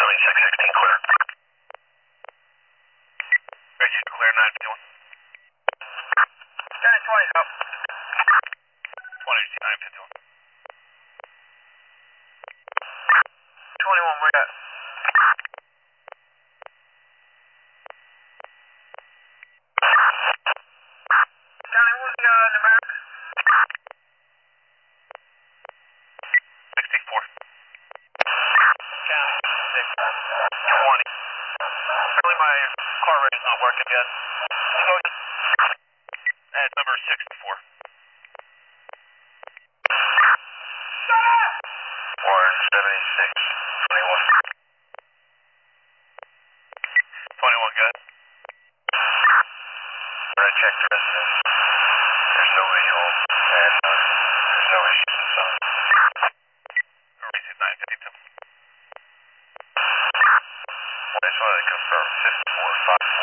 Philly 616 clear. Register clear 951. Got 20 up. 20 951. 21, where you at? Johnny, who's the numeric? 64. County 620. Apparently my car rate's not working yet. At number 64. 476. 21. 21 good. I checked the residence. There's nobody home. And there's no issues inside. Recent 952. I just wanted to confirm 54, 5.